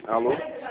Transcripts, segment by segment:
Alô?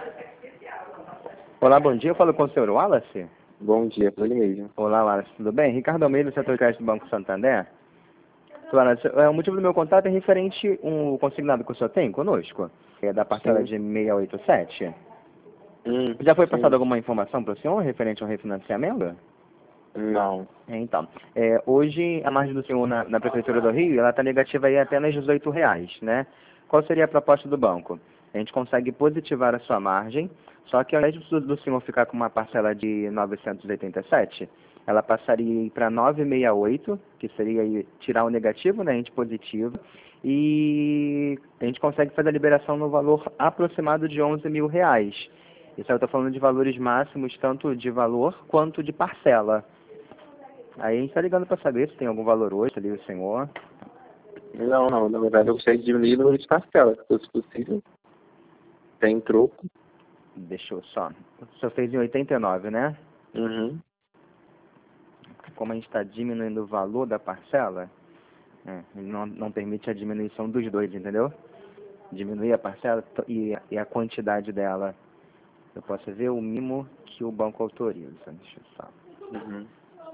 Olá, bom dia. Eu falo com o senhor Wallace. Bom dia, por ele mesmo. Olá, Wallace. Tudo bem? Ricardo Almeida, setor de crédito do Banco Santander. Senhor Wallace, o motivo do meu contato é referente um consignado que o senhor tem conosco, que é da parcela Sim. de 687. Já foi passada Sim. alguma informação para o senhor referente ao refinanciamento? Não. Então, hoje a margem do senhor na Prefeitura do Rio, ela está negativa aí apenas R$18, né? Qual seria a proposta do banco? A gente consegue positivar a sua margem, só que ao invés do senhor ficar com uma parcela de 987, ela passaria para 968, que seria aí tirar o negativo, né? A gente positivo, e a gente consegue fazer a liberação no valor aproximado de R$11.000. Isso eu estou falando de valores máximos, tanto de valor quanto de parcela. Aí a gente está ligando para saber se tem algum valor hoje ali, o senhor. Não. Na verdade, eu gostaria de diminuir o número de parcelas, se fosse possível. Tem troco. Deixa eu só. O senhor fez em 89, né? Uhum. Como a gente está diminuindo o valor da parcela, ele não permite a diminuição dos dois, entendeu? Diminuir a parcela e a quantidade dela. Eu posso ver o mínimo que o banco autoriza. Deixa eu só. Uhum.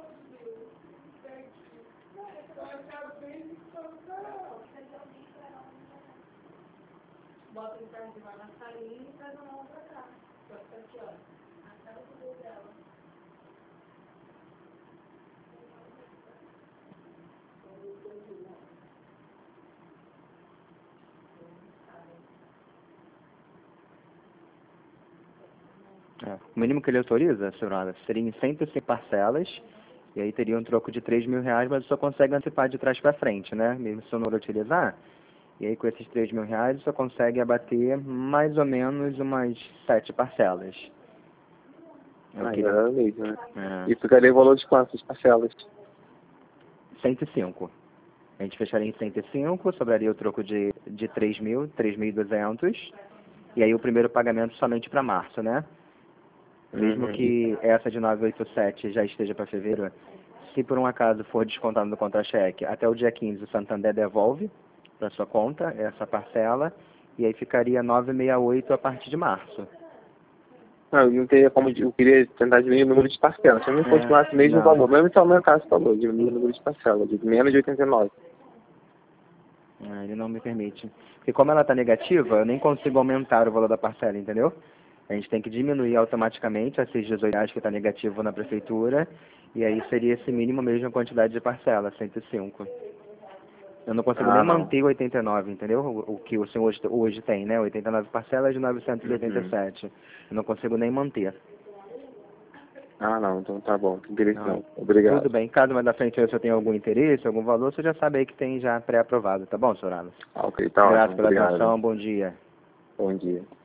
O mínimo que ele autoriza, senhora, seria em 105 parcelas, e aí teria um troco de R$3.000, mas o senhor consegue antecipar de trás para frente, né? Mesmo se o senhor não utilizar. E aí com esses R$3.000, o senhor consegue abater mais ou menos umas 7 parcelas. É o que ele... Era mesmo, né? É, E ficaria o valor de quantas parcelas? 105. A gente fecharia em 105, sobraria o troco de 3.000, 3.200, e aí o primeiro pagamento somente para março, né? Mesmo Uhum. que essa de 987 já esteja para fevereiro, se por um acaso for descontado no contra-cheque, até o dia 15 o Santander devolve para sua conta essa parcela, e aí ficaria 968 a partir de março. Não, eu não teria como. Eu queria tentar diminuir o número de parcelas. Se eu não continuasse o mesmo Não. valor, mesmo se aumentasse o valor, diminuir o número de parcelas, de menos de 89. Ele não me permite. Porque como ela está negativa, eu nem consigo aumentar o valor da parcela, entendeu? A gente tem que diminuir automaticamente esses R$18 que está negativo na prefeitura, e aí seria esse mínimo mesmo a quantidade de parcela, 105. Eu não consigo nem Ah, não. manter o 89, entendeu? O que o senhor hoje tem, né? 89 parcelas de 987. Eu não consigo nem manter. Ah, não. Então tá bom. Interesse Não. não. Obrigado. Tudo bem. Caso mais da frente você tenha algum interesse, algum valor, você já sabe aí que tem já pré-aprovado, tá bom, senhor Alan? Ah, ok. Tá Graças ótimo. pela Obrigado. atenção, bom dia. Bom dia.